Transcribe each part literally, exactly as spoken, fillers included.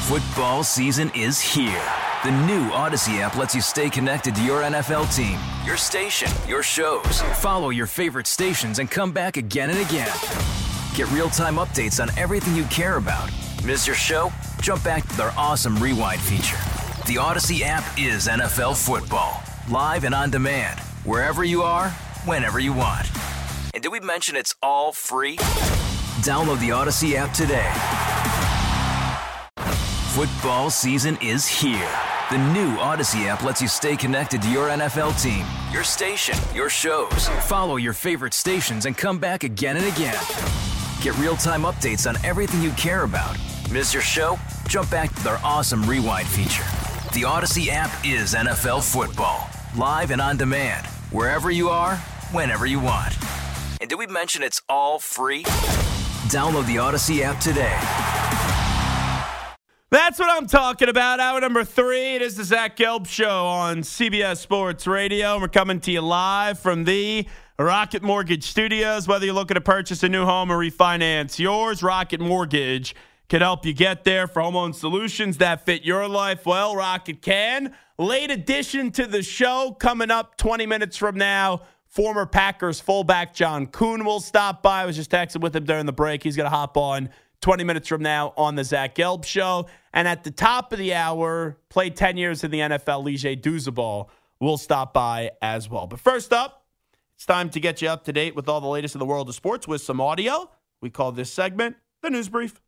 Football season is here. The new Odyssey app lets you stay connected to your N F L team, your station, your shows. Follow your favorite stations and come back again and again. Get real-time updates on everything you care about. Miss your show? Jump back to their awesome Rewind feature. The Odyssey app is N F L football. Live and on demand. Wherever you are, whenever you want. And did we mention it's all free? Download the Odyssey app today. Football season is here. The new Odyssey app lets you stay connected to your N F L team, your station, your shows. Follow your favorite stations and come back again and again. Get real-time updates on everything you care about. Miss your show? Jump back to their awesome Rewind feature. The Odyssey app is N F L football. Live and on demand. Wherever you are, whenever you want. And did we mention it's all free? Download the Odyssey app today. That's what I'm talking about. Hour number three. It is the Zach Gelb Show on C B S Sports Radio. We're coming to you live from the Rocket Mortgage Studios. Whether you're looking to purchase a new home or refinance yours, Rocket Mortgage can help you get there for home loan solutions that fit your life. Well, Rocket can. Late addition to the show coming up twenty minutes from now. Former Packers fullback John Kuhn will stop by. I was just texting with him during the break. He's going to hop on twenty minutes from now on the Zach Gelb Show. And at the top of the hour, played ten years in the N F L, Lige Douzabal will stop by as well. But first up, it's time to get you up to date with all the latest in the world of sports with some audio. We call this segment the News Brief.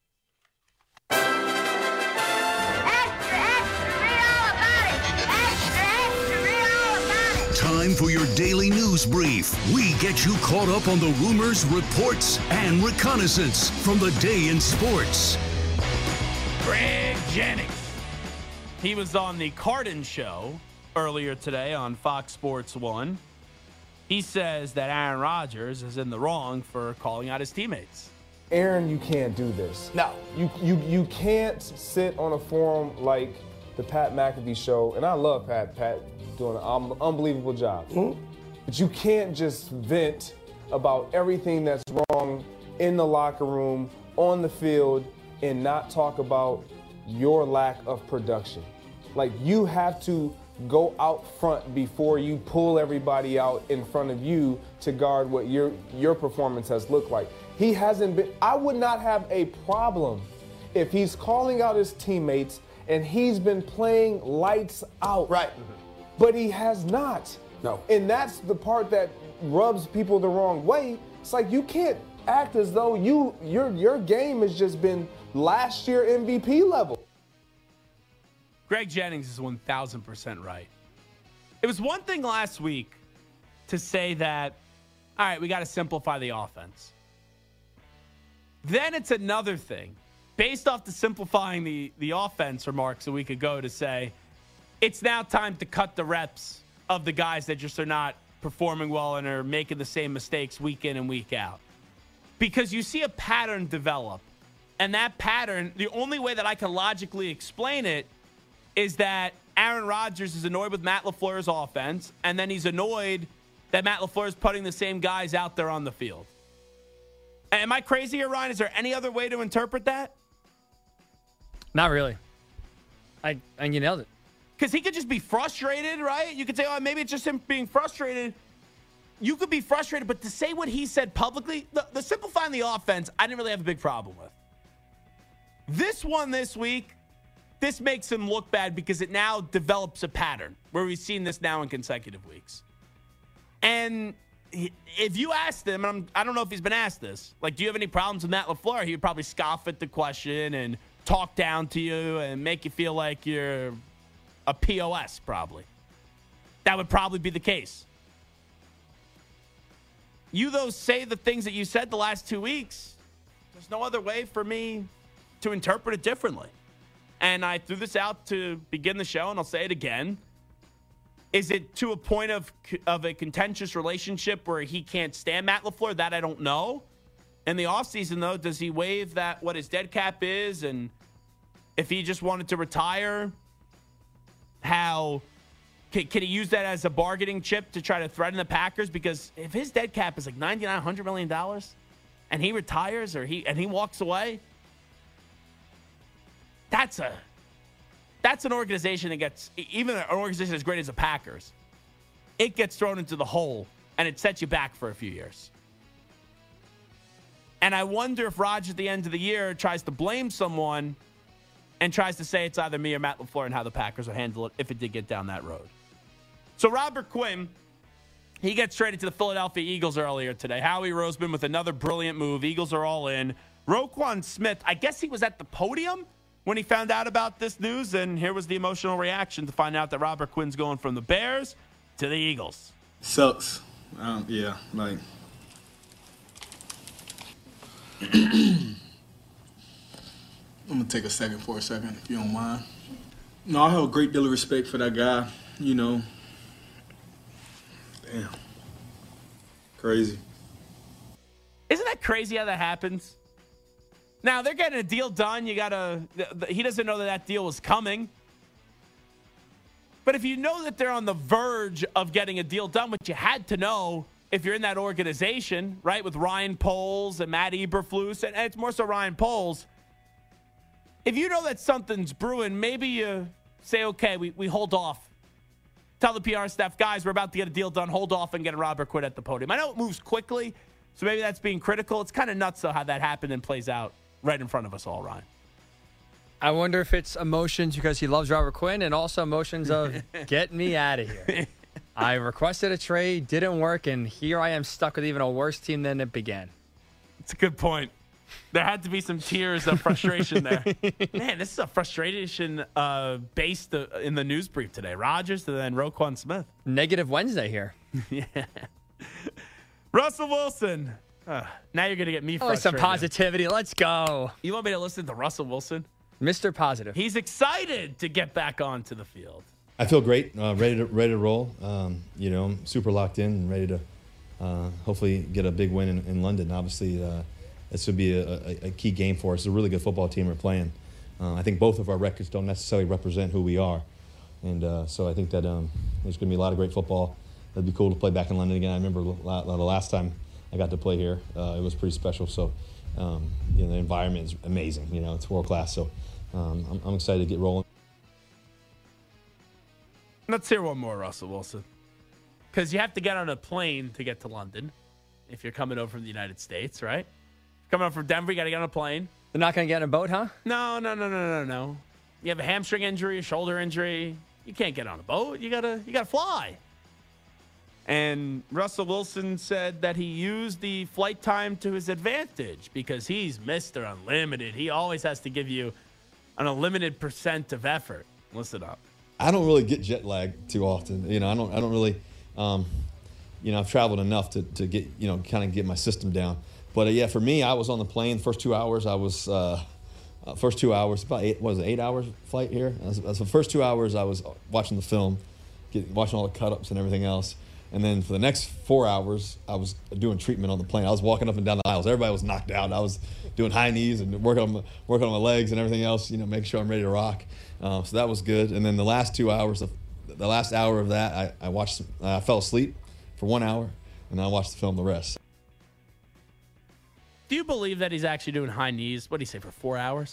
Time for your daily news brief. We get you caught up on the rumors, reports, and reconnaissance from the day in sports. Greg Jennings. He was on the Carden Show earlier today on Fox Sports one. He says that Aaron Rodgers is in the wrong for calling out his teammates. Aaron, you can't do this. No. You, you, you can't sit on a forum like the Pat McAfee Show, and I love Pat. Pat doing an um, unbelievable job. Mm-hmm. But you can't just vent about everything that's wrong in the locker room, on the field, and not talk about your lack of production. Like, you have to go out front before you pull everybody out in front of you to guard what your your performance has looked like. He hasn't been, I would not have a problem if he's calling out his teammates and he's been playing lights out. Right. But he has not. No. And that's the part that rubs people the wrong way. It's like, you can't act as though you your your game has just been last year M V P level. Greg Jennings is one thousand percent right. It was one thing last week to say that, all right, we got to simplify the offense. Then it's another thing, based off the simplifying the, the offense remarks a week ago, to say, it's now time to cut the reps of the guys that just are not performing well and are making the same mistakes week in and week out. Because you see a pattern develop. And that pattern, the only way that I can logically explain it is that Aaron Rodgers is annoyed with Matt LaFleur's offense, and then he's annoyed that Matt LaFleur is putting the same guys out there on the field. Am I crazy here, Ryan? Is there any other way to interpret that? Not really. I and you nailed it. Because he could just be frustrated, right? You could say, oh, maybe it's just him being frustrated. You could be frustrated, but to say what he said publicly, the, the simplifying the offense, I didn't really have a big problem with. This one this week, this makes him look bad because it now develops a pattern where we've seen this now in consecutive weeks. And if you asked him, and I'm, I don't know if he's been asked this, like, do you have any problems with Matt LaFleur? He would probably scoff at the question and talk down to you and make you feel like you're a P O S, probably. That would probably be the case. You, though, say the things that you said the last two weeks. There's no other way for me to interpret it differently. And I threw this out to begin the show, and I'll say it again. Is it to a point of of a contentious relationship where he can't stand Matt LaFleur? That I don't know. In the offseason, though, does he waive that what his dead cap is? And if he just wanted to retire, how can, can he use that as a bargaining chip to try to threaten the Packers? Because if his dead cap is like ninety-nine hundred million dollars and he retires or he and he walks away, That's a that's an organization that gets, even an organization as great as the Packers, it gets thrown into the hole, and it sets you back for a few years. And I wonder if Rodgers at the end of the year tries to blame someone and tries to say it's either me or Matt LaFleur and how the Packers would handle it if it did get down that road. So Robert Quinn, he gets traded to the Philadelphia Eagles earlier today. Howie Roseman with another brilliant move. Eagles are all in. Roquan Smith, I guess he was at the podium when he found out about this news, and here was the emotional reaction to find out that Robert Quinn's going from the Bears to the Eagles. Sucks. Um, yeah, like... I'm going to take a second for a second, if you don't mind. No, I have a great deal of respect for that guy, you know. Damn. Crazy. Isn't that crazy how that happens? Now, they're getting a deal done. You got to, he doesn't know that that deal was coming. But if you know that they're on the verge of getting a deal done, which you had to know if you're in that organization, right, with Ryan Poles and Matt Eberflus, and it's more so Ryan Poles, if you know that something's brewing, maybe you say, okay, we, we hold off. Tell the P R staff, guys, we're about to get a deal done. Hold off and get Robert Quinn at the podium. I know it moves quickly, so maybe that's being critical. It's kind of nuts, though, how that happened and plays out right in front of us all, Ryan. I wonder if it's emotions because he loves Robert Quinn and also emotions of get me out of here. I requested a trade, didn't work, and here I am stuck with even a worse team than it began. It's a good point. There had to be some tears of frustration there. Man, this is a frustration uh, based uh, in the news brief today. Rodgers and then Roquan Smith. Negative Wednesday here. Yeah. Russell Wilson. Uh, now you're going to get me Oh, frustrated. some positivity. Let's go. You want me to listen to Russell Wilson? Mister Positive. He's excited to get back onto the field. I feel great, uh, ready to ready to roll. Um, you know, I'm super locked in and ready to uh, hopefully get a big win in, in London. Obviously, uh, this would be a, a, a key game for us. It's a really good football team we're playing. Uh, I think both of our records don't necessarily represent who we are, and uh, so I think that um, there's going to be a lot of great football. It'd be cool to play back in London again. I remember the last time I got to play here, uh, it was pretty special. So, um, you know, the environment is amazing. You know, it's world class. So, um, I'm, I'm excited to get rolling. Let's hear one more, Russell Wilson. Because you have to get on a plane to get to London if you're coming over from the United States, right? Coming over from Denver, you got to get on a plane. They're not going to get in a boat, huh? No, no, no, no, no, no. You have a hamstring injury, a shoulder injury. You can't get on a boat. You gotta, you gotta fly. And Russell Wilson said that he used the flight time to his advantage because he's Mister Unlimited. He always has to give you an unlimited percent of effort. Listen up. I don't really get jet lag too often. You know, I don't. I don't really. Um, you know, I've traveled enough to, to get you know kind of get my system down. But uh, yeah, for me, I was on the plane. The first two hours, I was. Uh, uh, first two hours, about eight. What was it? Eight hours flight here. As, as the first two hours, I was watching the film, get, watching all the cut-ups and everything else. And then for the next four hours, I was doing treatment on the plane. I was walking up and down the aisles. Everybody was knocked out. I was doing high knees and working on my, working on my legs and everything else. You know, making sure I'm ready to rock. Uh, so that was good. And then the last two hours, of, the last hour of that, I, I watched. I uh, fell asleep for one hour, and I watched the film the rest. Do you believe that he's actually doing high knees? What do you say, for four hours?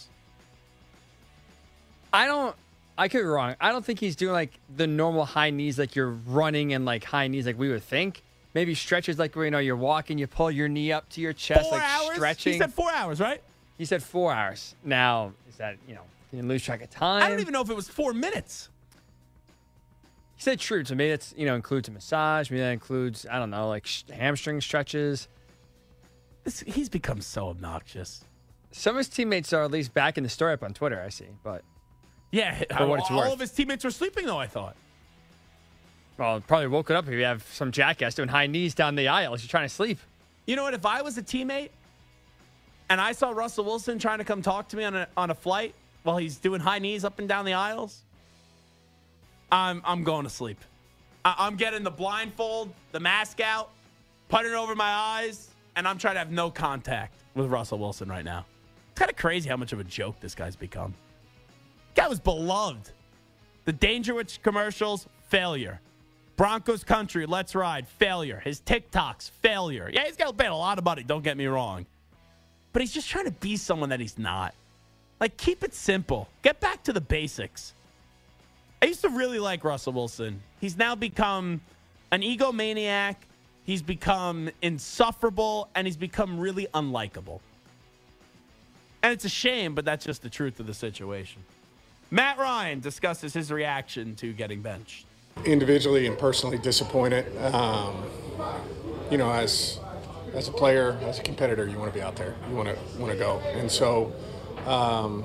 I don't. I could be wrong. I don't think he's doing like the normal high knees, like you're running and like high knees, like we would think. Maybe stretches like where you know you're walking, you pull your knee up to your chest, Four like hours? stretching. He said four hours, right? He said four hours. Now is that you know you can lose track of time? I don't even know if it was four minutes. He said true. So maybe that's you know includes a massage. Maybe that includes I don't know like sh- hamstring stretches. This, he's become so obnoxious. Some of his teammates are at least backing the story up on Twitter. I see, but. Yeah, For what it's all worth. of his teammates were sleeping, though, I thought. Well, probably woke it up if you have some jackass doing high knees down the aisle as you're trying to sleep. You know what? If I was a teammate and I saw Russell Wilson trying to come talk to me on a on a flight while he's doing high knees up and down the aisles, I'm I'm going to sleep. I, I'm getting the blindfold, the mask out, putting it over my eyes, and I'm trying to have no contact with Russell Wilson right now. It's kind of crazy how much of a joke this guy's become. Guy was beloved. The Dangerwich commercials, failure. Broncos country, let's ride, failure. His TikToks, failure. Yeah, he's got paid a lot of money, don't get me wrong. But he's just trying to be someone that he's not. Like, keep it simple. Get back to the basics. I used to really like Russell Wilson. He's now become an egomaniac. He's become insufferable, and he's become really unlikable. And it's a shame, but that's just the truth of the situation. Matt Ryan discusses his reaction to getting benched. Individually and personally disappointed. Um, you know, as as a player, as a competitor, you want to be out there. You want to want to go, and so um,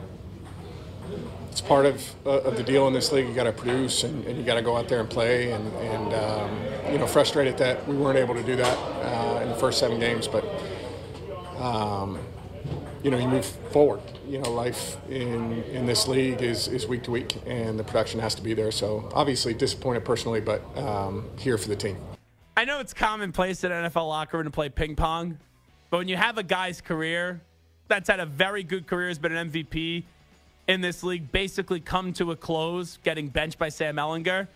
it's part of uh, of the deal in this league. You got to produce, and, and you got to go out there and play. And, and um, you know, frustrated that we weren't able to do that uh, in the first seven games, but. Um, You know, you move forward. You know, life in, in this league is, is week to week, and the production has to be there. So, obviously, disappointed personally, but um, here for the team. I know it's commonplace in an N F L locker room to play ping pong, but when you have a guy's career that's had a very good career, has been an M V P in this league, basically come to a close, getting benched by Sam Ehlinger,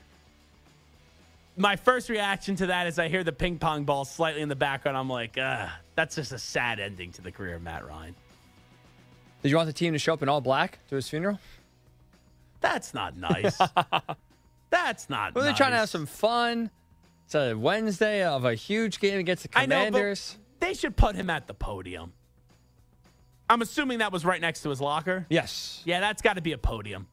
my first reaction to that is I hear the ping pong ball slightly in the background. I'm like, ugh, that's just a sad ending to the career of Matt Ryan. Did you want the team to show up in all black to his funeral? That's not nice. That's not well, nice. They're trying to have some fun. It's a Wednesday of a huge game against the Commanders. I know, but they should put him at the podium. I'm assuming that was right next to his locker. Yes. Yeah, that's got to be a podium.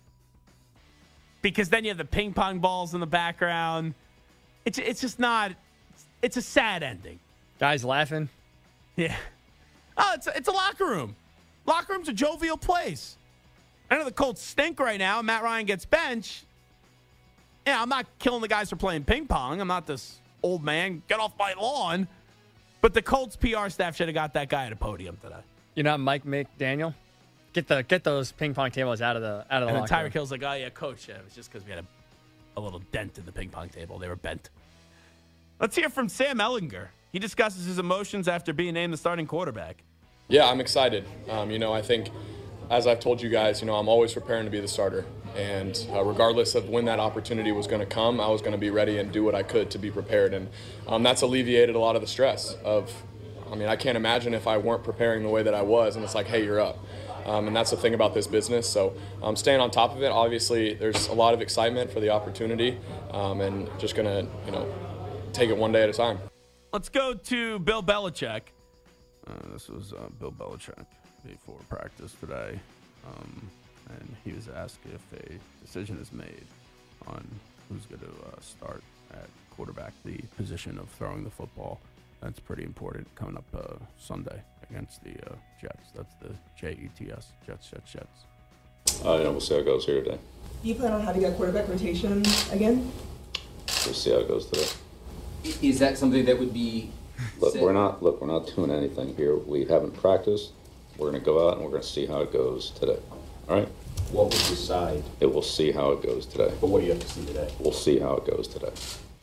Because then you have the ping pong balls in the background. It's it's just not. It's a sad ending. Guys laughing. Yeah. Oh, it's a, it's a locker room. Locker room's a jovial place. I know the Colts stink right now. Matt Ryan gets benched. Yeah, I'm not killing the guys for playing ping pong. I'm not this old man. Get off my lawn. But the Colts P R staff should have got that guy at a podium today. You're not Mike McDaniel? Get the get those ping pong tables out of the out of the and locker then Tyreek room. Hill's like, oh, yeah, coach. Yeah, it was just because we had a, a little dent in the ping pong table. They were bent. Let's hear from Sam Ehlinger. He discusses his emotions after being named the starting quarterback. Yeah, I'm excited. Um, you know, I think, as I've told you guys, you know, I'm always preparing to be the starter. And uh, regardless of when that opportunity was going to come, I was going to be ready and do what I could to be prepared. And um, that's alleviated a lot of the stress of, I mean, I can't imagine if I weren't preparing the way that I was. And it's like, hey, you're up. Um, and that's the thing about this business. So um, staying on top of it, obviously there's a lot of excitement for the opportunity um, and just going to, you know, take it one day at a time. Let's go to Bill Belichick. Uh, this was uh, Bill Belichick before practice today, um, and he was asked if a decision is made on who's going to uh, start at quarterback, the position of throwing the football. That's pretty important coming up uh, Sunday against the uh, Jets. That's the J E T S, Jets, Jets, Jets. Uh, yeah, we'll see how it goes here today. Do you plan on having a quarterback rotation again? We'll see how it goes today. Is that something that would be... Look, set? we're not. Look, we're not doing anything here. We haven't practiced. We're going to go out and we're going to see how it goes today. All right. What would decide? It will see how it goes today. But what do you have to see today? We'll see how it goes today.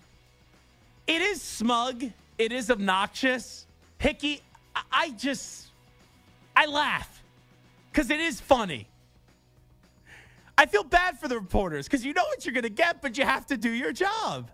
It is smug. It is obnoxious. Hickey, I, I just, I laugh because it is funny. I feel bad for the reporters because you know what you're going to get, but you have to do your job.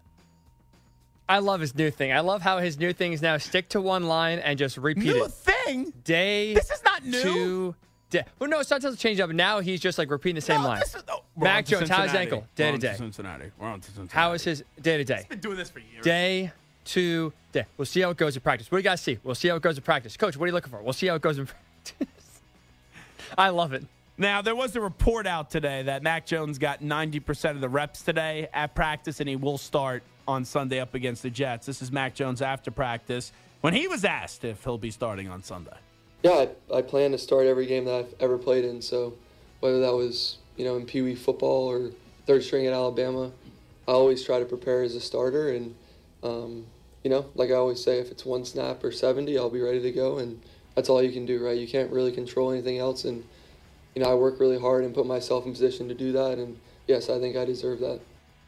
I love his new thing. I love how his new thing is now stick to one line and just repeat new it. thing? Day. This is not new. To day. Well, no, sometimes it's change up. Now he's just like repeating the same no, line. This is, no, Mac Jones, how's his ankle? Day to day. Cincinnati. We're on to Cincinnati. How is his day to day? He's been doing this for years. Day to day. We'll see how it goes in practice. What do you guys see? We'll see how it goes in practice. Coach, what are you looking for? We'll see how it goes in practice. I love it. Now, there was a report out today that Mac Jones got ninety percent of the reps today at practice, and he will start on Sunday up against the Jets. This is Mac Jones after practice when he was asked if he'll be starting on Sunday. Yeah, I, I plan to start every game that I've ever played in. So whether that was, you know, in Pee Wee football or third string at Alabama, I always try to prepare as a starter. And, um, you know, like I always say, if it's one snap or seventy, I'll be ready to go. And that's all you can do, right? You can't really control anything else. And, you know, I work really hard and put myself in position to do that. And, yes, I think I deserve that.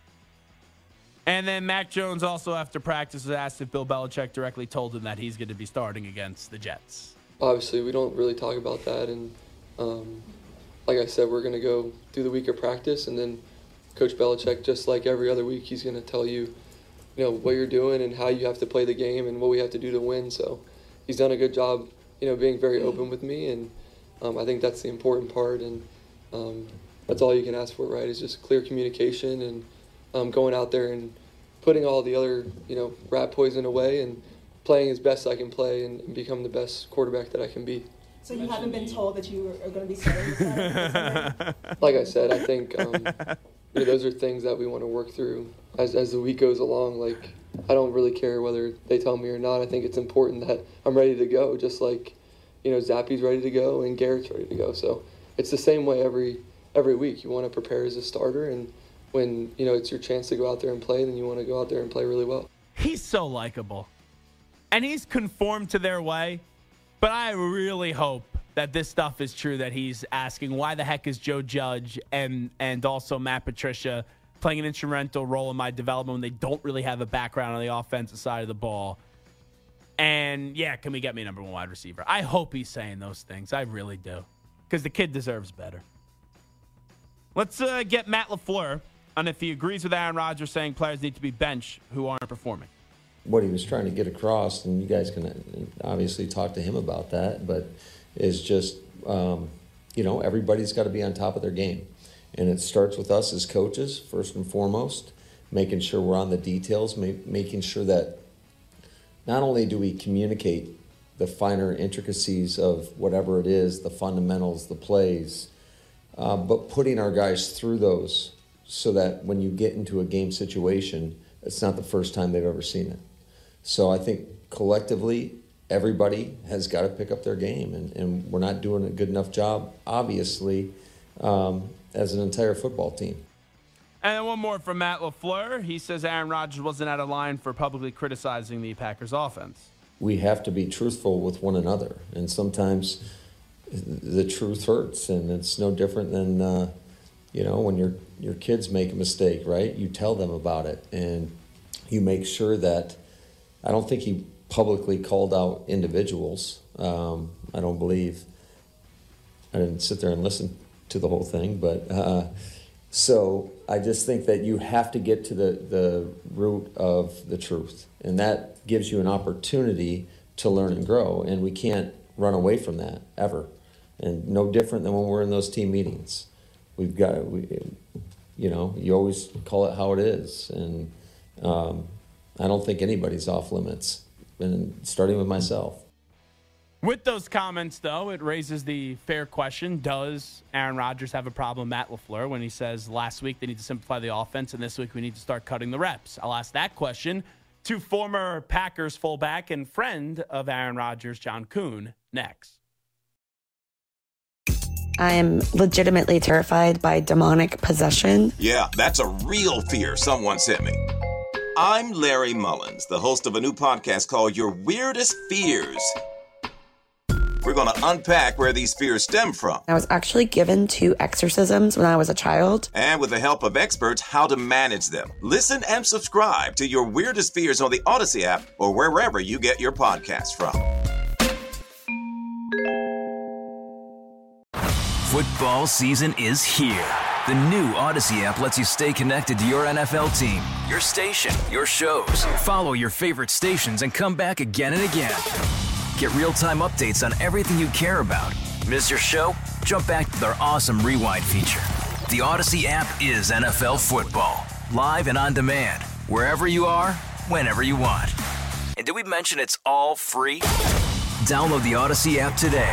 And then Mac Jones also after practice was asked if Bill Belichick directly told him that he's going to be starting against the Jets. Obviously, we don't really talk about that. And um, like I said, we're going to go through the week of practice. And then Coach Belichick, just like every other week, he's going to tell you, you know, what you're doing and how you have to play the game and what we have to do to win. So he's done a good job, you know, being very open with me. And um, I think that's the important part, and um, that's all you can ask for, right? Is just clear communication and um, going out there and putting all the other, you know, rat poison away and playing as best I can play and, and become the best quarterback that I can be. So you haven't been told that you are going to be starting this year? Like I said, I think um, you know, those are things that we want to work through as as the week goes along. Like, I don't really care whether they tell me or not. I think it's important that I'm ready to go, just like, you know, Zappy's ready to go and Garrett's ready to go. So it's the same way every every week. You want to prepare as a starter, and when, you know, it's your chance to go out there and play, then you want to go out there and play really well. He's so likable. And he's conformed to their way. But I really hope that this stuff is true, that he's asking why the heck is Joe Judge and and also Matt Patricia playing an instrumental role in my development when they don't really have a background on the offensive side of the ball. And, yeah, can we get me number one wide receiver? I hope he's saying those things. I really do. Because the kid deserves better. Let's uh, get Matt LaFleur on if he agrees with Aaron Rodgers saying players need to be benched who aren't performing. What he was trying to get across, and you guys can obviously talk to him about that, but is just, um, you know, everybody's got to be on top of their game. And it starts with us as coaches, first and foremost, making sure we're on the details, ma- making sure that not only do we communicate the finer intricacies of whatever it is, the fundamentals, the plays, uh, but putting our guys through those so that when you get into a game situation, it's not the first time they've ever seen it. So I think collectively, everybody has got to pick up their game, and, and we're not doing a good enough job, obviously, um, as an entire football team. And then one more from Matt LaFleur. He says Aaron Rodgers wasn't out of line for publicly criticizing the Packers offense. We have to be truthful with one another, and sometimes the truth hurts, and it's no different than, uh, you know, when your your kids make a mistake, right? You tell them about it, and you make sure that, I don't think he publicly called out individuals. Um, I don't believe. I didn't sit there and listen to the whole thing, but uh, so I just think that you have to get to the, the root of the truth, and that gives you an opportunity to learn and grow, and we can't run away from that ever. And no different than when we're in those team meetings. We've got, we, you know, you always call it how it is, and um, I don't think anybody's off limits, and starting with myself. With those comments, though, it raises the fair question, does Aaron Rodgers have a problem with Matt LaFleur when he says last week they need to simplify the offense and this week we need to start cutting the reps? I'll ask that question to former Packers fullback and friend of Aaron Rodgers, John Kuhn, next. I am legitimately terrified by demonic possession. Yeah, that's a real fear someone sent me. I'm Larry Mullins, the host of a new podcast called Your Weirdest Fears. We're going to unpack where these fears stem from. I was actually given two exorcisms when I was a child. And with the help of experts, how to manage them. Listen and subscribe to Your Weirdest Fears on the Odyssey app or wherever you get your podcasts from. Football season is here. The new Odyssey app lets you stay connected to your N F L team, your station, your shows. Follow your favorite stations and come back again and again. Get real-time updates on everything you care about. Miss your show? Jump back to their awesome rewind feature. The Odyssey app is N F L football, live and on demand, wherever you are, whenever you want. And did we mention it's all free? Download the Odyssey app today.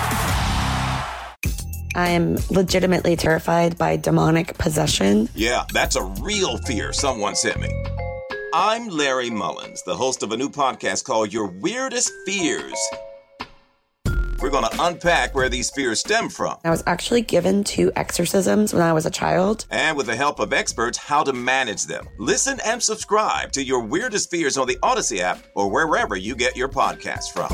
I am legitimately terrified by demonic possession. Yeah, that's a real fear someone sent me. I'm Larry Mullins, the host of a new podcast called Your Weirdest Fears. We're going to unpack where these fears stem from. I was actually given two exorcisms when I was a child. And with the help of experts, how to manage them. Listen and subscribe to Your Weirdest Fears on the Odyssey app or wherever you get your podcasts from.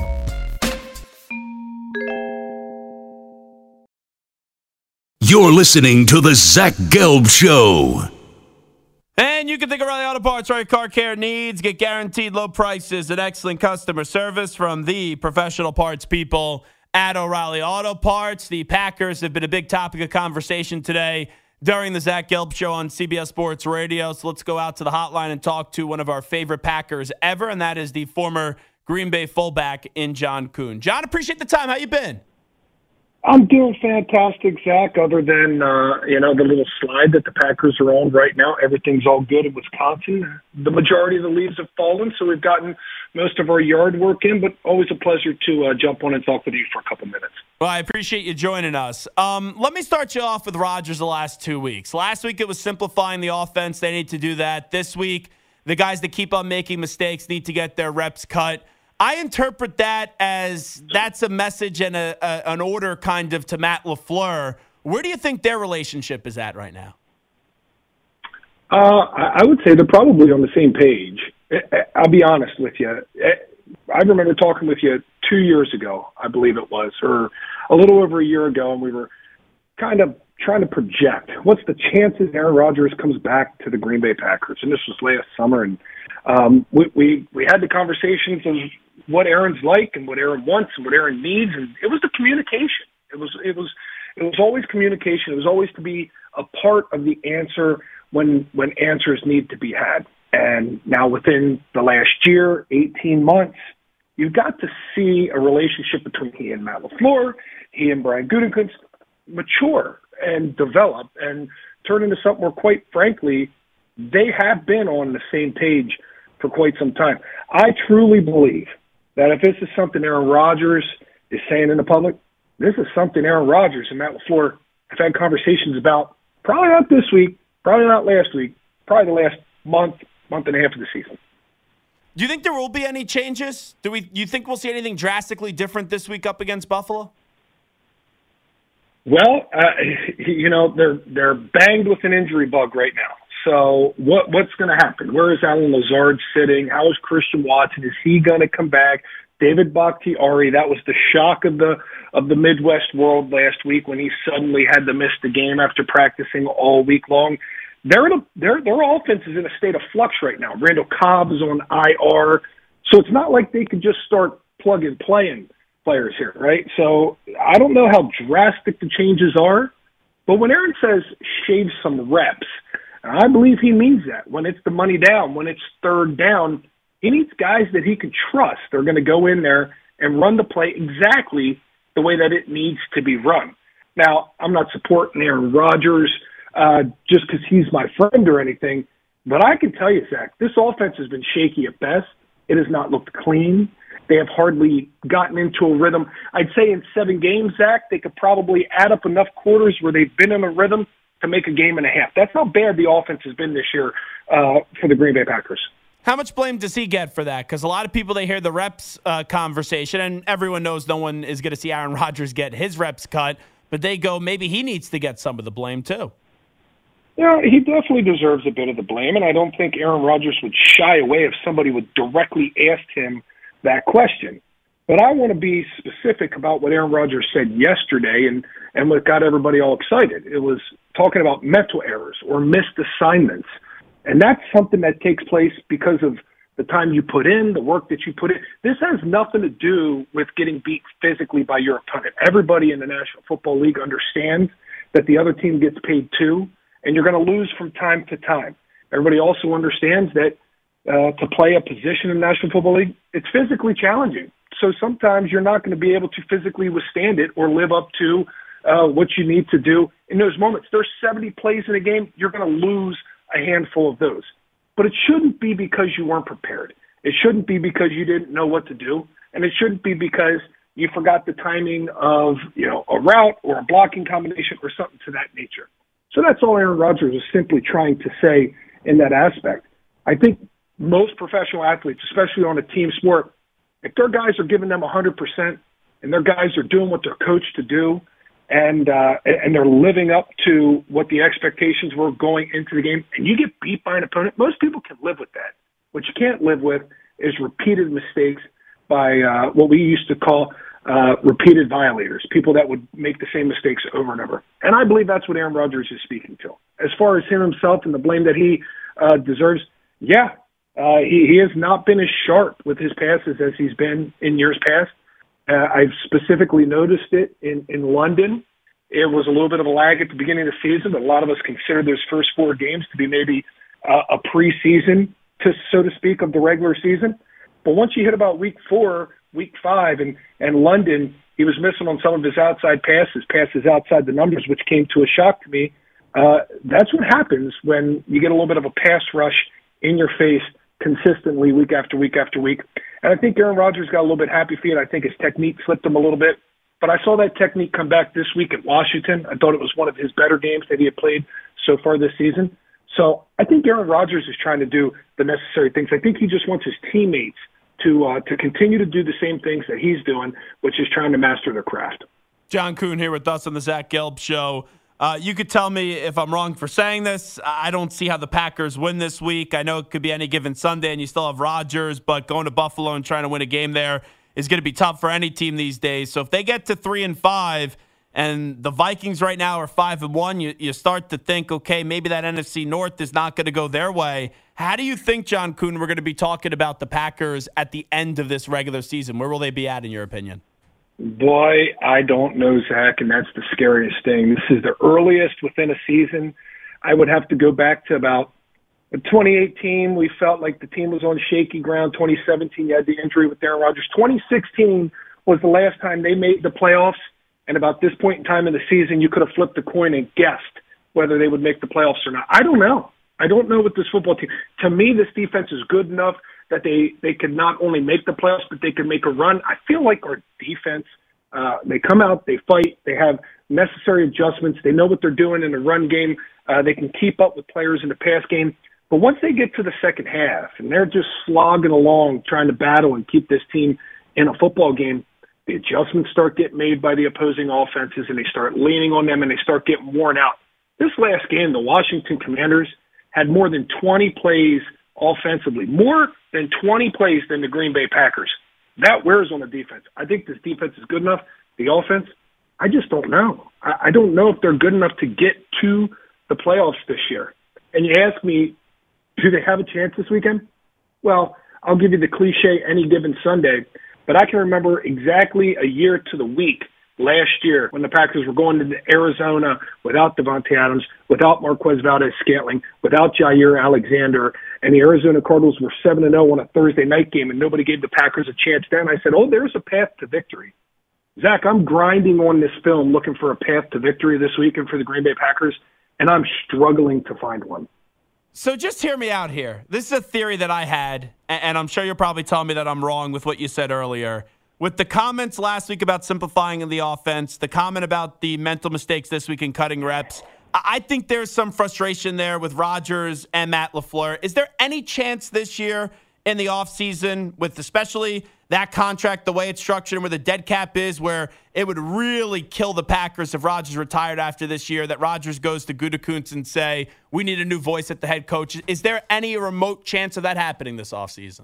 You're listening to The Zach Gelb Show. And you can think O'Reilly Auto Parts, right? Car care needs. Get guaranteed low prices and excellent customer service from the professional parts people at O'Reilly Auto Parts. The Packers have been a big topic of conversation today during the Zach Gelb Show on C B S Sports Radio. So let's go out to the hotline and talk to one of our favorite Packers ever, and that is the former Green Bay fullback in John Kuhn. John, appreciate the time. How you been? I'm doing fantastic, Zach, other than, uh, you know, the little slide that the Packers are on right now. Everything's all good in Wisconsin. The majority of the leaves have fallen, so we've gotten most of our yard work in, but always a pleasure to uh, jump on and talk with you for a couple minutes. Well, I appreciate you joining us. Um, let me start you off with Rodgers the last two weeks. Last week it was simplifying the offense. They need to do that. This week, the guys that keep on making mistakes need to get their reps cut. I interpret that as that's a message and a, a, an order kind of to Matt LaFleur. Where do you think their relationship is at right now? Uh, I would say they're probably on the same page. I'll be honest with you. I remember talking with you two years ago, I believe it was, or a little over a year ago, and we were kind of trying to project what's the chances Aaron Rodgers comes back to the Green Bay Packers. And this was last summer, and um, we, we, we had the conversations of what Aaron's like and what Aaron wants and what Aaron needs, and it was the communication. It was it was it was always communication. It was always to be a part of the answer when when answers need to be had. And now within the last year, eighteen months, you've got to see a relationship between he and Matt LaFleur, he and Brian Gutekunst mature and develop and turn into something where, quite frankly, they have been on the same page for quite some time. I truly believe that if this is something Aaron Rodgers is saying in the public, this is something Aaron Rodgers and Matt LaFleur have had conversations about, probably not this week, probably not last week, probably the last month, month and a half of the season. Do you think there will be any changes? Do we? You think we'll see anything drastically different this week up against Buffalo? Well, uh, you know, they're they're banged with an injury bug right now. So what what's going to happen? Where is Alan Lazard sitting? How is Christian Watson? Is he going to come back? David Bakhtiari, that was the shock of the of the Midwest world last week when he suddenly had to miss the game after practicing all week long. They're in a, their their offense is in a state of flux right now. Randall Cobb is on I R, so it's not like they could just start plug and playing players here, right? So I don't know how drastic the changes are, but when Aaron says shave some reps, I believe he means that. When it's the money down, when it's third down, he needs guys that he can trust. They're going to go in there and run the play exactly the way that it needs to be run. Now, I'm not supporting Aaron Rodgers uh, just because he's my friend or anything, but I can tell you, Zach, this offense has been shaky at best. It has not looked clean. They have hardly gotten into a rhythm. I'd say in seven games, Zach, they could probably add up enough quarters where they've been in a rhythm to make a game and a half. That's how bad the offense has been this year uh, for the Green Bay Packers. How much blame does he get for that? Because a lot of people, they hear the reps uh, conversation, and everyone knows no one is going to see Aaron Rodgers get his reps cut, but they go, maybe he needs to get some of the blame too. Yeah, he definitely deserves a bit of the blame, and I don't think Aaron Rodgers would shy away if somebody would directly ask him that question. But I want to be specific about what Aaron Rodgers said yesterday and, and what got everybody all excited. It was talking about mental errors or missed assignments. And that's something that takes place because of the time you put in, the work that you put in. This has nothing to do with getting beat physically by your opponent. Everybody in the National Football League understands that the other team gets paid too, and you're going to lose from time to time. Everybody also understands that uh, to play a position in the National Football League, it's physically challenging. So sometimes you're not going to be able to physically withstand it or live up to uh, what you need to do in those moments. There's seventy plays in a game. You're going to lose a handful of those. But it shouldn't be because you weren't prepared. It shouldn't be because you didn't know what to do. And it shouldn't be because you forgot the timing of, you know, a route or a blocking combination or something to that nature. So that's all Aaron Rodgers is simply trying to say in that aspect. I think most professional athletes, especially on a team sport, if their guys are giving them one hundred percent and their guys are doing what they're coached to do, and uh, and they're living up to what the expectations were going into the game, and you get beat by an opponent, most people can live with that. What you can't live with is repeated mistakes by uh, what we used to call uh, repeated violators, people that would make the same mistakes over and over. And I believe that's what Aaron Rodgers is speaking to. As far as him himself and the blame that he uh, deserves, yeah, uh, he, he has not been as sharp with his passes as he's been in years past. Uh, I've specifically noticed it in, in London. It was a little bit of a lag at the beginning of the season, but a lot of us consider those first four games to be maybe uh, a preseason, to, so to speak, of the regular season. But once you hit about week four, week five, and, and London, He was missing on some of his outside passes, passes outside the numbers, which came to a shock to me. Uh, that's what happens when you get a little bit of a pass rush in your face consistently week after week after week. And I think Aaron Rodgers got a little bit happy feet. I think his technique slipped him a little bit. But I saw that technique come back this week at Washington. I thought it was one of his better games that he had played so far this season. So I think Aaron Rodgers is trying to do the necessary things. I think he just wants his teammates to uh, to continue to do the same things that he's doing, which is trying to master their craft. John Kuhn here with us on the Zach Gelb Show. Uh, you could tell me if I'm wrong for saying this. I don't see how the Packers win this week. I know it could be any given Sunday, and you still have Rodgers, but going to Buffalo and trying to win a game there is going to be tough for any team these days. So if they get to three and five, and the Vikings right now are five and one, you, you start to think, okay, maybe that N F C North is not going to go their way. How do you think, John Kuhn, we're going to be talking about the Packers at the end of this regular season? Where will they be at, in your opinion? Boy, I don't know, Zach, and that's the scariest thing. This is the earliest within a season. I would have to go back to about twenty eighteen. We felt like the team was on shaky ground. twenty seventeen, you had the injury with Aaron Rodgers. twenty sixteen was the last time they made the playoffs, and about this point in time in the season, you could have flipped a coin and guessed whether they would make the playoffs or not. I don't know. I don't know with this football team. To me, this defense is good enough that they, they could not only make the playoffs, but they could make a run. I feel like our defense, uh, they come out, they fight, they have necessary adjustments, they know what they're doing in the run game, uh, they can keep up with players in the pass game. But once they get to the second half and they're just slogging along, trying to battle and keep this team in a football game, the adjustments start getting made by the opposing offenses and they start leaning on them and they start getting worn out. This last game, the Washington Commanders had more than twenty plays offensively, more than twenty plays than the Green Bay Packers. That wears on the defense. I think this defense is good enough. The offense, I just don't know. I, I don't know if they're good enough to get to the playoffs this year. And you ask me, do they have a chance this weekend? Well, I'll give you the cliche any given Sunday, but I can remember exactly a year to the week last year when the Packers were going to Arizona without Devontae Adams, without Marquez Valdes-Scantling, without Jair Alexander, and the Arizona Cardinals were seven and oh on a Thursday night game, and nobody gave the Packers a chance then. I said, oh, there's a path to victory. Zach, I'm grinding on this film looking for a path to victory this weekend for the Green Bay Packers, and I'm struggling to find one. So just hear me out here. This is a theory that I had, and I'm sure you'll probably tell me that I'm wrong with what you said earlier. With the comments last week about simplifying the offense, the comment about the mental mistakes this week in cutting reps, I think there's some frustration there with Rodgers and Matt LaFleur. Is there any chance this year in the offseason, with especially that contract, the way it's structured and where the dead cap is, where it would really kill the Packers if Rodgers retired after this year, that Rodgers goes to Gutekunst and say, we need a new voice at the head coach? Is there any remote chance of that happening this offseason?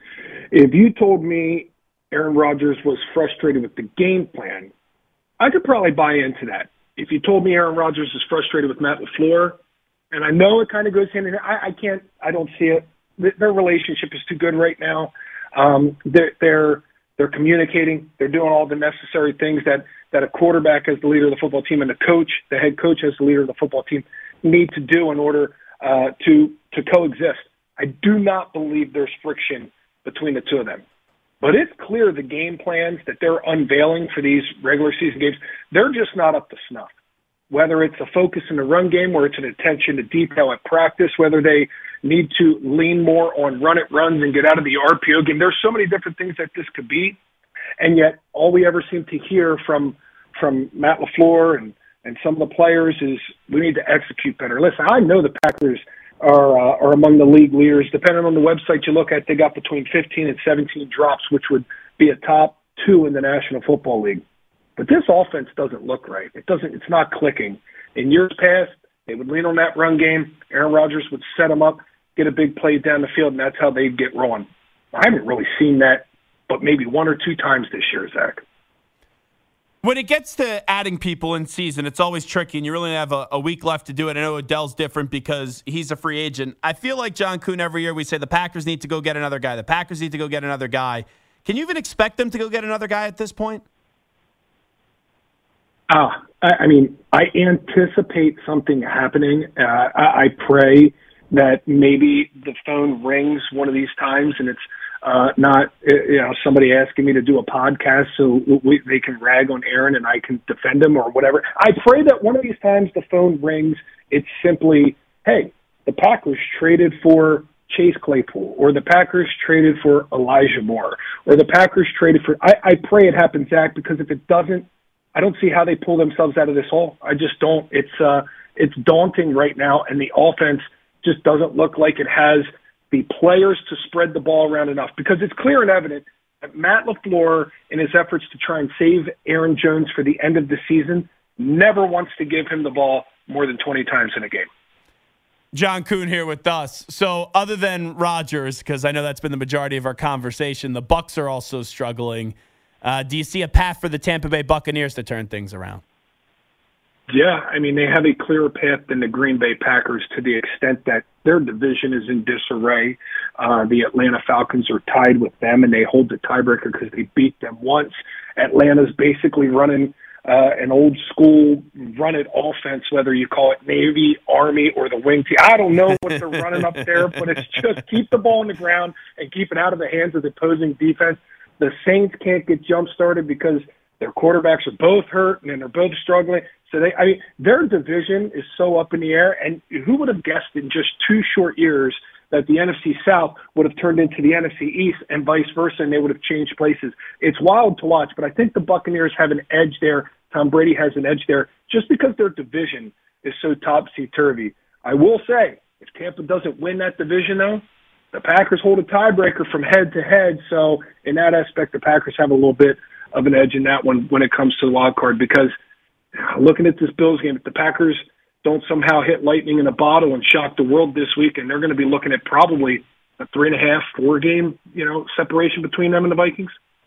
If you told me Aaron Rodgers was frustrated with the game plan, I could probably buy into that. If you told me Aaron Rodgers is frustrated with Matt LaFleur, and I know it kind of goes hand in hand, I, I can't, I don't see it. Their relationship is too good right now. Um, they're, they're they're communicating. They're doing all the necessary things that, that a quarterback as the leader of the football team and the coach, the head coach as the leader of the football team, need to do in order uh, to to coexist. I do not believe there's friction between the two of them. But it's clear the game plans that they're unveiling for these regular season games, they're just not up to snuff. Whether it's a focus in the run game, where it's an attention to detail at practice, whether they need to lean more on run-it runs and get out of the R P O game. There's so many different things that this could be. And yet all we ever seem to hear from from Matt LaFleur and, and some of the players is we need to execute better. Listen, I know the Packers are uh, are among the league leaders. Depending on the website you look at, they got between fifteen and seventeen drops, which would be a top two in the National Football League. But this offense doesn't look right. It doesn't. It's not clicking. In years past, they would lean on that run game. Aaron Rodgers would set them up, get a big play down the field, and that's how they'd get rolling. I haven't really seen that, but maybe one or two times this year, Zach. When it gets to adding people in season, it's always tricky, and you really have a, a week left to do it. I know Odell's different because he's a free agent. I feel like, John Kuhn, every year we say the Packers need to go get another guy. The Packers need to go get another guy. Can you even expect them to go get another guy at this point? Ah, I, I mean, I anticipate something happening. Uh, I, I pray that maybe the phone rings one of these times and it's uh, not you know somebody asking me to do a podcast so we, they can rag on Aaron and I can defend him or whatever. I pray that one of these times the phone rings, it's simply, hey, the Packers traded for Chase Claypool, or the Packers traded for Elijah Moore, or the Packers traded for. I, I pray it happens, Zach, because if it doesn't, I don't see how they pull themselves out of this hole. I just don't. It's uh, it's daunting right now, and the offense just doesn't look like it has the players to spread the ball around enough. Because it's clear and evident that Matt LaFleur, in his efforts to try and save Aaron Jones for the end of the season, never wants to give him the ball more than twenty times in a game. John Kuhn here with us. So other than Rodgers, because I know that's been the majority of our conversation, the Bucs are also struggling. Uh, do you see a path for the Tampa Bay Buccaneers to turn things around? Yeah, I mean, they have a clearer path than the Green Bay Packers to the extent that their division is in disarray. Uh, the Atlanta Falcons are tied with them, and they hold the tiebreaker because they beat them once. Atlanta's basically running Uh, an old school run it offense, whether you call it Navy, Army, or the wing team. I don't know what they're running up there, but it's just keep the ball on the ground and keep it out of the hands of the opposing defense. The Saints can't get jump started because their quarterbacks are both hurt and they're both struggling. So they, I mean, their division is so up in the air. And who would have guessed in just two short years that the N F C South would have turned into the N F C East and vice versa, and they would have changed places. It's wild to watch, but I think the Buccaneers have an edge there. Tom Brady has an edge there just because their division is so topsy-turvy. I will say, if Tampa doesn't win that division, though, the Packers hold a tiebreaker from head to head. So in that aspect, the Packers have a little bit of an edge in that one when it comes to the wild card because looking at this Bills game, if the Packers don't somehow hit lightning in a bottle and shock the world this week, and they're going to be looking at probably a three and a half, four game, you know, separation between them and the Vikings.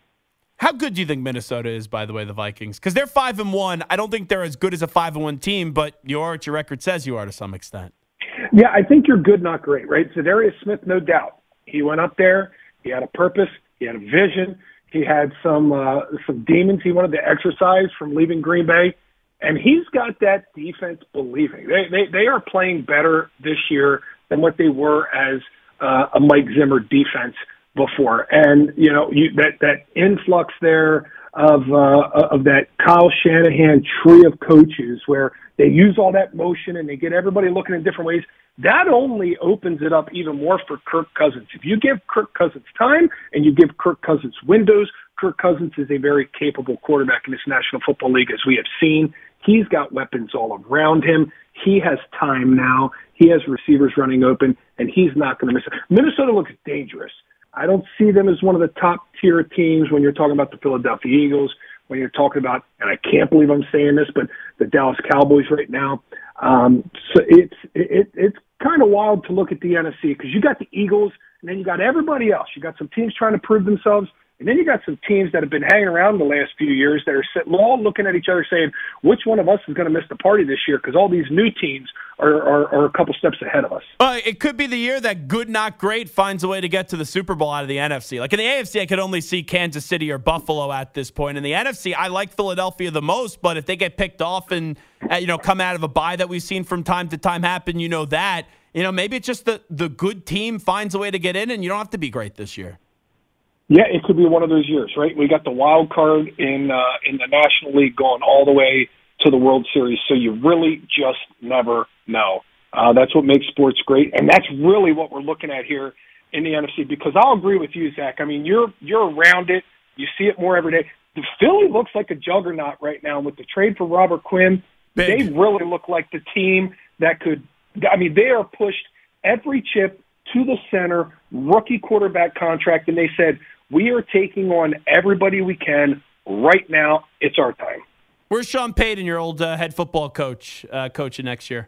How good do you think Minnesota is, by the way, the Vikings? Because they're five and one. I don't think they're as good as a five and one team, but you are what your record says you are to some extent. Yeah, I think you're good, not great, right? Za'Darius Smith, no doubt. He went up there. He had a purpose. He had a vision. He had some uh, some demons he wanted to exercise from leaving Green Bay. And he's got that defense believing. They they, they are playing better this year than what they were as uh, a Mike Zimmer defense before. And, you know, you, that, that influx there of uh, of that Kyle Shanahan tree of coaches where they use all that motion and they get everybody looking in different ways, that only opens it up even more for Kirk Cousins. If you give Kirk Cousins time and you give Kirk Cousins windows, Kirk Cousins is a very capable quarterback in this National Football League, as we have seen. He's got weapons all around him. He has time now. He has receivers running open, and he's not going to miss it. Minnesota looks dangerous. I don't see them as one of the top-tier teams when you're talking about the Philadelphia Eagles, when you're talking about, and I can't believe I'm saying this, but the Dallas Cowboys right now. Um, so it's it, it's kind of wild to look at the N F C because you got the Eagles, and then you got everybody else. You got some teams trying to prove themselves, and then you got some teams that have been hanging around the last few years that are sitting all looking at each other saying, which one of us is going to miss the party this year? Because all these new teams are, are, are a couple steps ahead of us. Uh, it could be the year that good, not great, finds a way to get to the Super Bowl out of the N F C. Like in the A F C, I could only see Kansas City or Buffalo at this point. In the N F C, I like Philadelphia the most, but if they get picked off and uh, you know come out of a bye that we've seen from time to time happen, you know that. You know, maybe it's just the, the good team finds a way to get in, and you don't have to be great this year. Yeah, it could be one of those years, right? We got the wild card in uh, in the National League going all the way to the World Series, so you really just never know. Uh, that's what makes sports great, and that's really what we're looking at here in the N F C. Because I'll agree with you, Zach. I mean, you're you're around it. You see it more every day. The Philly looks like a juggernaut right now with the trade for Robert Quinn. Big. They really look like the team that could. I mean, they are pushed every chip to the center, rookie quarterback contract, and they said, we are taking on everybody we can right now. It's our time. Where's Sean Payton, your old uh, head football coach, uh, coaching next year?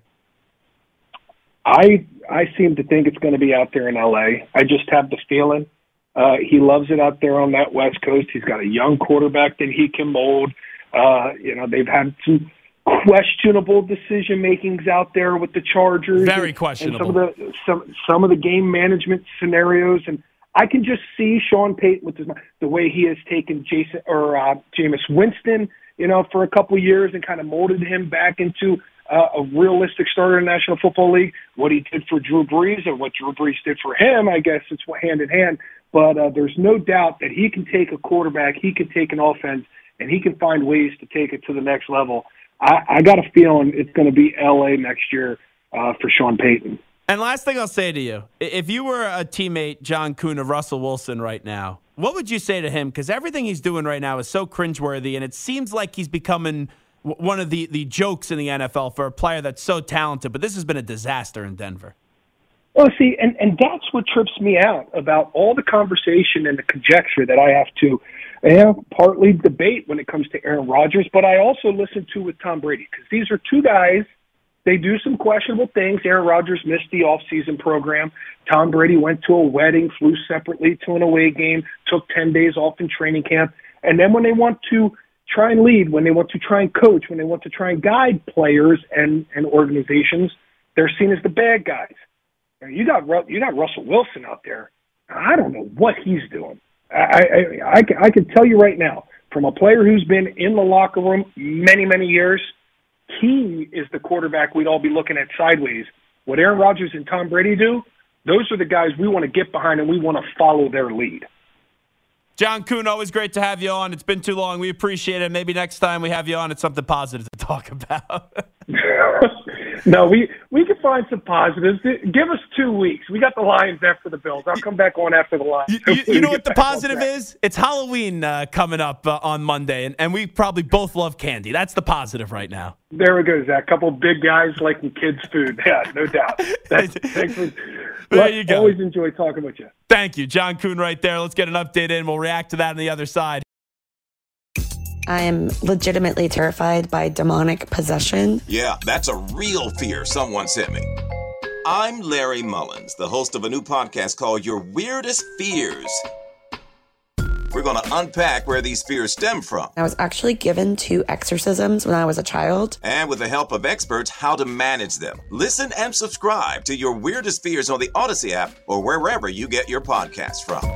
I I seem to think it's going to be out there in L A. I just have the feeling. Uh, he loves it out there on that West Coast. He's got a young quarterback that he can mold. Uh, you know, they've had some questionable decision makings out there with the Chargers. Very and, questionable. And some of the some some of the game management scenarios, and I can just see Sean Payton with his, the way he has taken Jason or uh, Jameis Winston, you know, for a couple of years and kind of molded him back into uh, a realistic starter in the National Football League. What he did for Drew Brees and what Drew Brees did for him, I guess it's hand in hand. but uh, there's no doubt that he can take a quarterback, he can take an offense, and he can find ways to take it to the next level. I, I got a feeling it's going to be L A next year uh, for Sean Payton. And last thing I'll say to you, if you were a teammate, John Kuhn, of Russell Wilson right now, what would you say to him? Because everything he's doing right now is so cringeworthy, and it seems like he's becoming one of the, the jokes in the N F L for a player that's so talented. But this has been a disaster in Denver. Well, see, and, and that's what trips me out about all the conversation and the conjecture that I have to you know, partly debate when it comes to Aaron Rodgers, but I also listen to with Tom Brady, because these are two guys. They do some questionable things. Aaron Rodgers missed the offseason program. Tom Brady went to a wedding, flew separately to an away game, took ten days off in training camp. And then when they want to try and lead, when they want to try and coach, when they want to try and guide players and, and organizations, they're seen as the bad guys. And you got you got Russell Wilson out there. I don't know what he's doing. I, I, I, I can tell you right now, from a player who's been in the locker room many, many years, he is the quarterback we'd all be looking at sideways. What Aaron Rodgers and Tom Brady do, those are the guys we want to get behind and we want to follow their lead. John Kuhn, always great to have you on. It's been too long. We appreciate it. Maybe next time we have you on, it's something positive to talk about. No, we, we can find some positives. Give us two weeks. We got the Lions after the Bills. I'll come back on after the Lions. You, you, you know what the positive is? It's Halloween uh, coming up uh, on Monday, and, and we probably both love candy. That's the positive right now. There we go, Zach. A couple of big guys liking kids' food. Yeah, no doubt. That's, thanks for, there you go. Always enjoy talking with you. Thank you. John Kuhn right there. Let's get an update in. We'll react to that on the other side. I am legitimately terrified by demonic possession. Yeah, that's a real fear someone sent me. I'm Larry Mullins, the host of a new podcast called Your Weirdest Fears. We're going to unpack where these fears stem from. I was actually given two exorcisms when I was a child. And with the help of experts, how to manage them. Listen and subscribe to Your Weirdest Fears on the Odyssey app or wherever you get your podcasts from.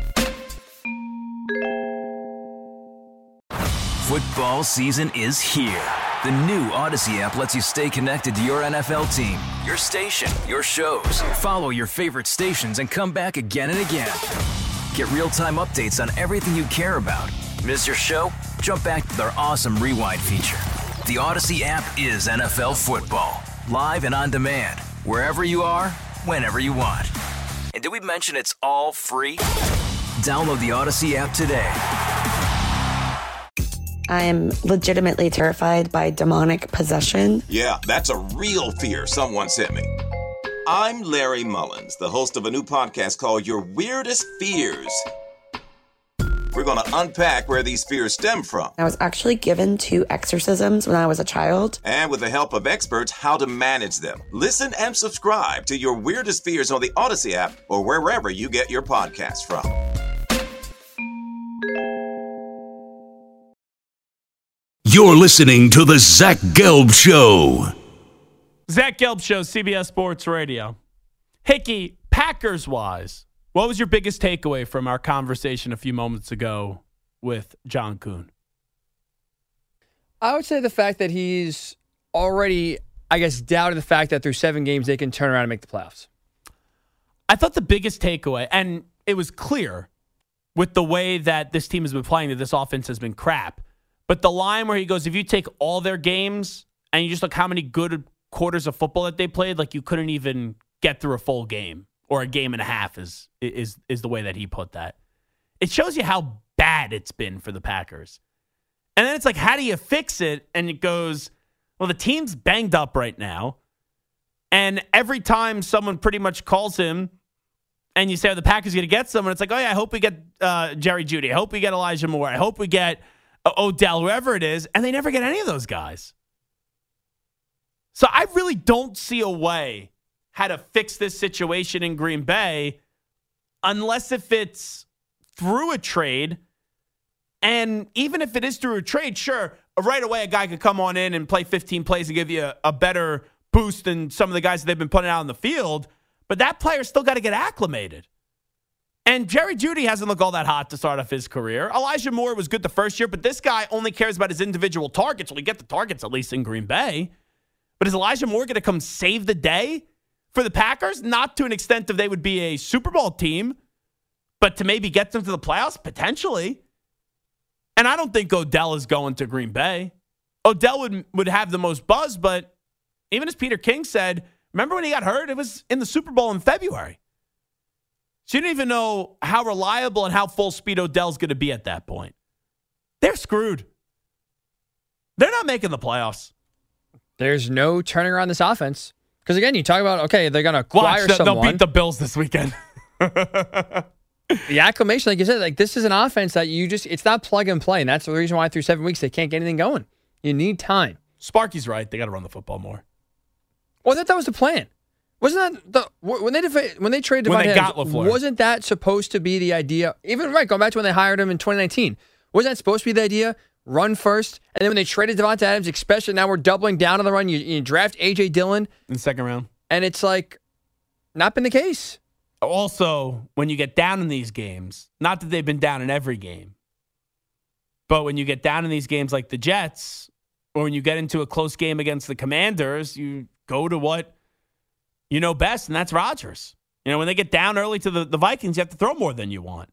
Football season is here. The new Odyssey app lets you stay connected to your N F L team, your station, your shows. Follow your favorite stations and come back again and again. Get real-time updates on everything you care about. Miss your show? Jump back to their awesome rewind feature. The Odyssey app is N F L football, live and on demand, wherever you are, whenever you want. And did we mention it's all free? Download the Odyssey app today. I am legitimately terrified by demonic possession. Yeah, that's a real fear someone sent me. I'm Larry Mullins, the host of a new podcast called Your Weirdest Fears. We're going to unpack where these fears stem from. I was actually given two exorcisms when I was a child. And with the help of experts, how to manage them. Listen and subscribe to Your Weirdest Fears on the Odyssey app or wherever you get your podcasts from. You're listening to The Zach Gelb Show. Zach Gelb Show, C B S Sports Radio. Hickey, Packers-wise, what was your biggest takeaway from our conversation a few moments ago with John Kuhn? I would say the fact that he's already, I guess, doubted the fact that through seven games they can turn around and make the playoffs. I thought the biggest takeaway, and it was clear with the way that this team has been playing, that this offense has been crap. But the line where he goes, if you take all their games and you just look how many good quarters of football that they played, like you couldn't even get through a full game or a game and a half is is is the way that he put that. It shows you how bad it's been for the Packers. And then it's like, how do you fix it? And it goes, well, the team's banged up right now. And every time someone pretty much calls him and you say, oh, the Packers going to get someone, it's like, oh, yeah, I hope we get uh, Jerry Jeudy. I hope we get Elijah Moore. I hope we get Odell, whoever it is, and they never get any of those guys. So I really don't see a way how to fix this situation in Green Bay unless if it's through a trade. And even if it is through a trade, sure, right away a guy could come on in and play fifteen plays and give you a, a better boost than some of the guys that they've been putting out on the field. But that player's still got to get acclimated. And Jerry Jeudy hasn't looked all that hot to start off his career. Elijah Moore was good the first year, but this guy only cares about his individual targets. Well, he get the targets at least in Green Bay. But is Elijah Moore going to come save the day for the Packers? Not to an extent of they would be a Super Bowl team, But to maybe get them to the playoffs, potentially. And I don't think Odell is going to Green Bay. Odell would, would have the most buzz, but even as Peter King said, remember when he got hurt? It was in the Super Bowl in February. So you don't even know how reliable and how full speed Odell's going to be at that point. They're screwed. They're not making the playoffs. There's no turning around this offense. Because, again, you talk about, okay, they're going to acquire Watch, someone. They'll beat the Bills this weekend. The acclimation, like you said, like this is an offense that you just, it's not plug and play. And that's the reason why through seven weeks they can't get anything going. You need time. Sparky's right. They got to run the football more. Well, I thought that was the plan. Wasn't that the when they defa- when they traded When Devontae they got Adams, LaFleur. wasn't that supposed to be the idea? Even right, going back to when they hired him in twenty nineteen, wasn't that supposed to be the idea? Run first, and then when they traded Devontae Adams, especially now we're doubling down on the run. You, you draft A J Dillon in the second round, and it's like not been the case. Also, when you get down in these games, not that they've been down in every game, but when you get down in these games like the Jets, or when you get into a close game against the Commanders, you go to what you know best, and that's Rodgers. You know, when they get down early to the, the Vikings, you have to throw more than you want.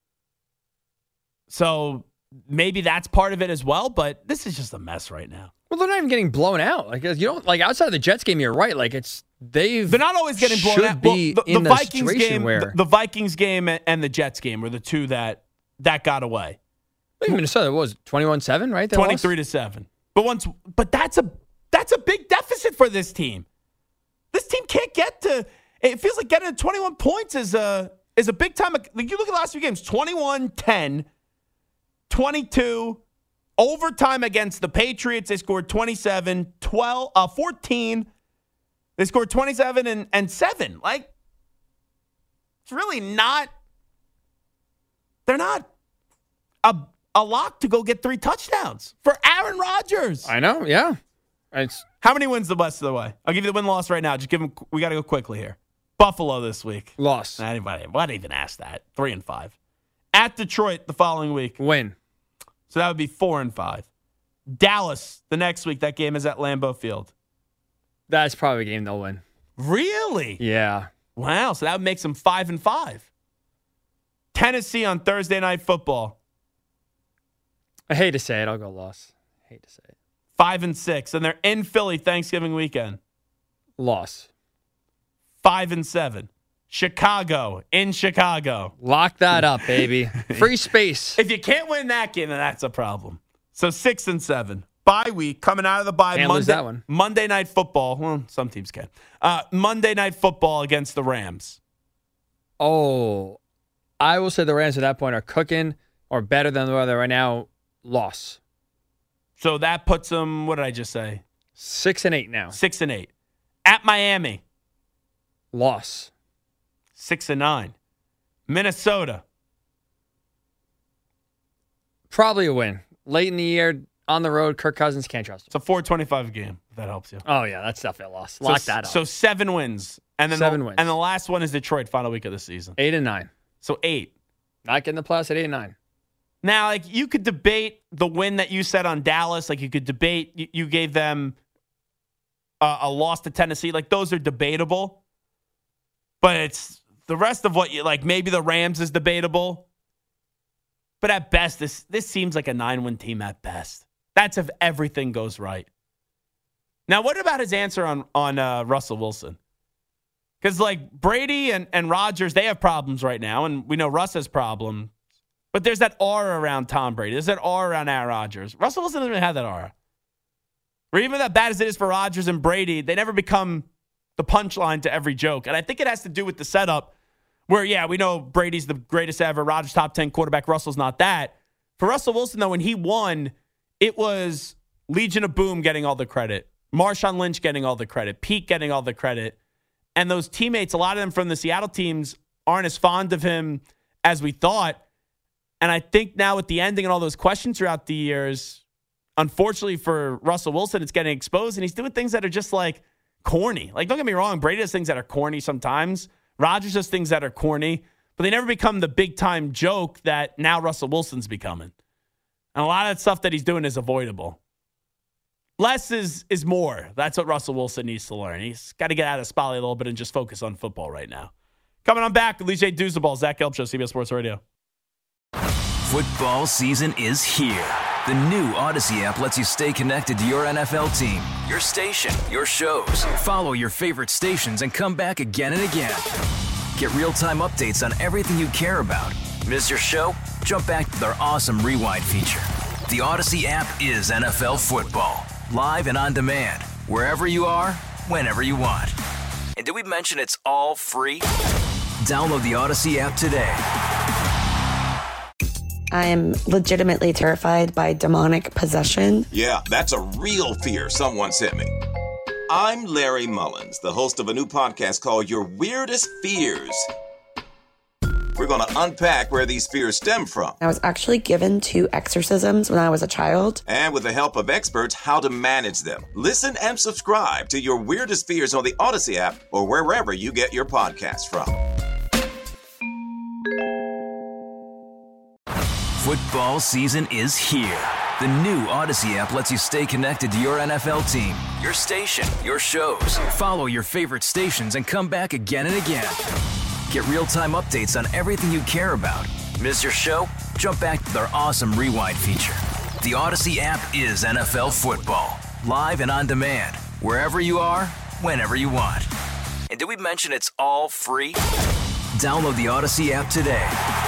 So maybe that's part of it as well, but this is just a mess right now. Well, they're not even getting blown out. Like you don't like outside of the Jets game, you're right. Like it's they've They're not always getting blown should out. Be Well, the, in the the Vikings situation game, where the, the Vikings game and the Jets game were the two that that got away. I think Minnesota what was twenty-one seven, right? They twenty-three to seven. But once, but that's a that's a big deficit for this team. This team can't get to. It feels like getting to twenty-one points is a is a big time. Like you look at the last few games: twenty-one ten, twenty-two. Overtime against the Patriots, they scored twenty-seven, twelve, uh, fourteen. They scored twenty-seven and, and seven. Like, it's really not, they're not a, a lock to go get three touchdowns for Aaron Rodgers. I know, yeah. It's How many wins the rest of the way? I'll give you the win-loss right now. Just give them, we got to go quickly here. Buffalo this week. Loss. Anybody, why even ask that? Three and five. At Detroit the following week. Win. So that would be four and five. Dallas the next week. That game is at Lambeau Field. That's probably a game they'll win. Really? Yeah. Wow. So that would make them five and five. Tennessee on Thursday Night Football. I hate to say it. I'll go loss. I hate to say it. Five and six. And they're in Philly Thanksgiving weekend. Loss. Five and seven. Chicago in Chicago. Lock that up, baby. Free space. If you can't win that game, then that's a problem. So six and seven. Bye week coming out of the bye. Can't Monday, lose that one. Monday Night Football. Well, some teams can. Uh, Monday Night Football against the Rams. Oh, I will say the Rams at that point are cooking or better than the weather right now. Loss. So that puts them, what did I just say? Six and eight now. Six and eight. At Miami. Loss. Six and nine. Minnesota. Probably a win. Late in the year, on the road, Kirk Cousins can't trust him. It's a four twenty-five game, if that helps you. Oh, yeah, that's definitely a loss. Lock so, that up. So seven wins. And then Seven the, wins. And the last one is Detroit, final week of the season. Eight and nine. So eight. Not getting the playoffs at eight and nine. Now, like, you could debate the win that you said on Dallas. Like, you could debate, you, you gave them a, a loss to Tennessee. Like, those are debatable. But it's the rest of what you, like, maybe the Rams is debatable. But at best, this this seems like a nine-win team at best. That's if everything goes right. Now, what about his answer on, on uh, Russell Wilson? Because, like, Brady and, and Rodgers, they have problems right now, and we know Russ has problems. But there's that aura around Tom Brady. There's that aura around Aaron Rodgers. Russell Wilson doesn't even have that aura. Or even that bad as it is for Rodgers and Brady, they never become the punchline to every joke. And I think it has to do with the setup where, yeah, we know Brady's the greatest ever, Rodgers top ten quarterback, Russell's not that. For Russell Wilson, though, when he won, it was Legion of Boom getting all the credit, Marshawn Lynch getting all the credit, Pete getting all the credit. And those teammates, a lot of them from the Seattle teams, aren't as fond of him as we thought. And I think now with the ending and all those questions throughout the years, unfortunately for Russell Wilson, it's getting exposed. And he's doing things that are just like corny. Like, don't get me wrong, Brady does things that are corny sometimes. Rodgers does things that are corny. But they never become the big-time joke that now Russell Wilson's becoming. And a lot of that stuff that he's doing is avoidable. Less is is more. That's what Russell Wilson needs to learn. He's got to get out of the spotlight a little bit and just focus on football right now. Coming on back, Elijah Douzabal, Zach Gelb Show, C B S Sports Radio. Football season is here. The new Odyssey app lets you stay connected to your N F L team, your station, your shows. Follow your favorite stations and come back again and again. Get real-time updates on everything you care about. Miss your show? Jump back to their awesome rewind feature. The Odyssey app is N F L football, live and on demand, wherever you are, whenever you want. And did we mention it's all free? Download the Odyssey app today. I'm legitimately terrified by demonic possession. Yeah, that's a real fear someone sent me. I'm Larry Mullins, the host of a new podcast called Your Weirdest Fears. We're going to unpack where these fears stem from. I was actually given two exorcisms when I was a child. And with the help of experts, how to manage them. Listen and subscribe to Your Weirdest Fears on the Odyssey app or wherever you get your podcasts from. Football season is here. The new Odyssey app lets you stay connected to your N F L team, your station, your shows. Follow your favorite stations and come back again and again. Get real-time updates on everything you care about. Miss your show? Jump back to their awesome rewind feature. The Odyssey app is N F L football, live and on demand, wherever you are, whenever you want. And did we mention it's all free? Download the Odyssey app today.